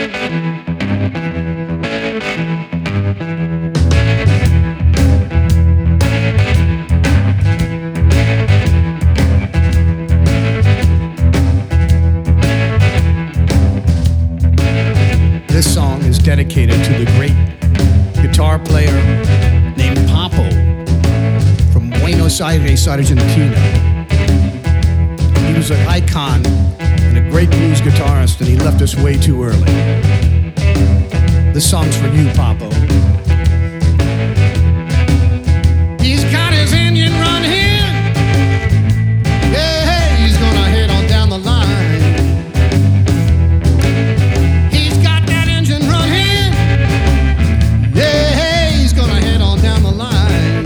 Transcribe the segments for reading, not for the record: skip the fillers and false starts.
This song is dedicated to the great guitar player named Papo from Buenos Aires, Argentina. He was an icon and a great blues guitarist, and he left us way too early. This song's for you, Papo. He's got his engine run here. Yeah, he's gonna head on down the line. He's got that engine run here. Yeah, he's gonna head on down the line.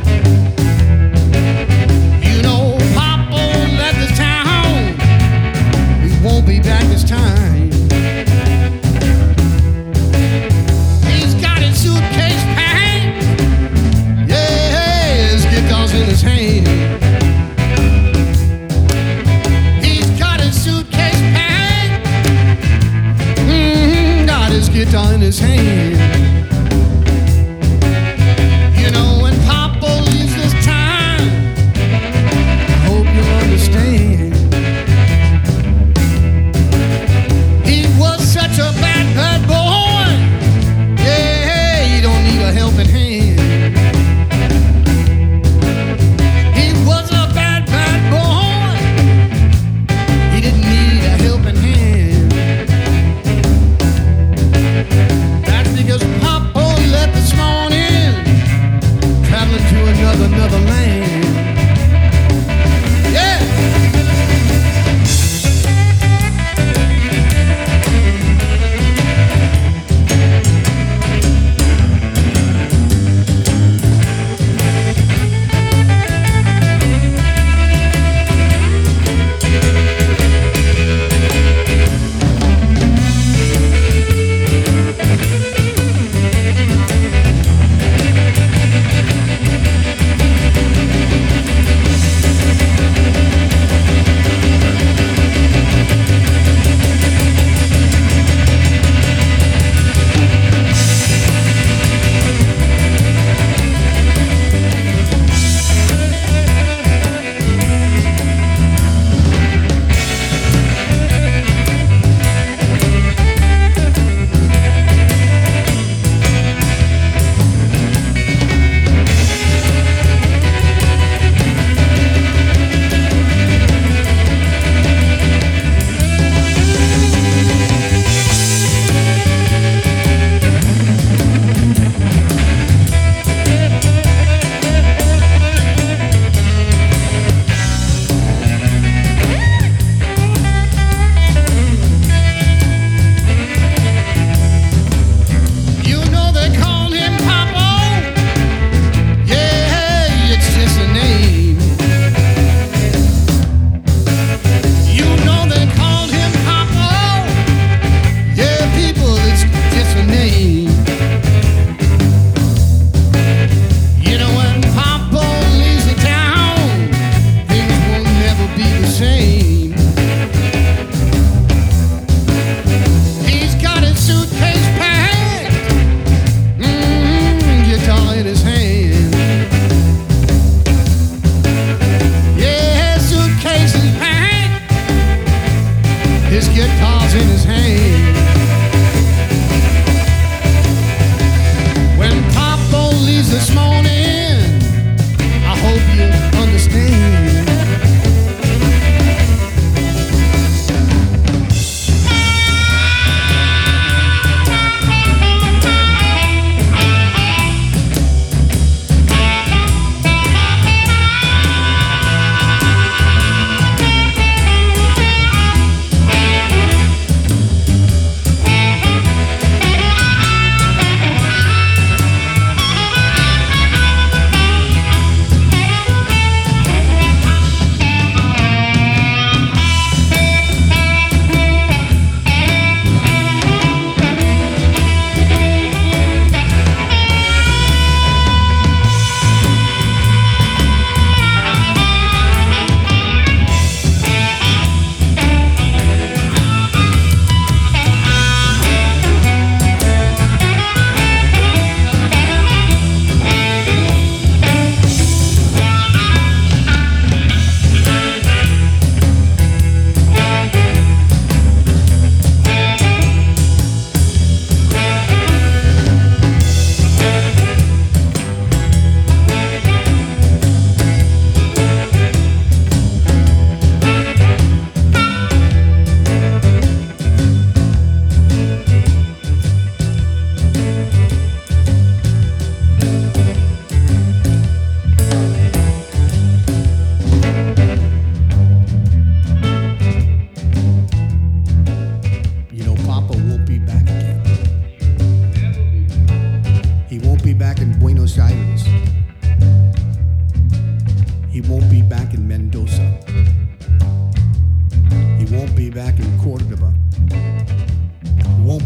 You know, Papo left this town. He won't be back this time. He's got his suitcase packed. Yeah, his guitar's in his hand. He's got his suitcase packed. Got his guitar in his hand. You know, when Papo leaves this time, I hope you'll understand. He was such a bad, bad boy. Yeah, he don't need a helping hand. He was a bad, bad boy. He didn't need a helping hand. That's because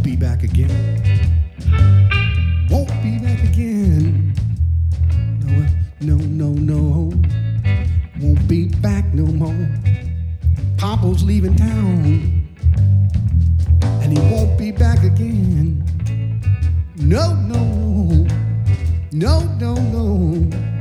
won't be back again. Won't be back again. No, no, no, no. Won't be back no more. Papa's leaving town, and he won't be back again. No, no, no, no, no, no.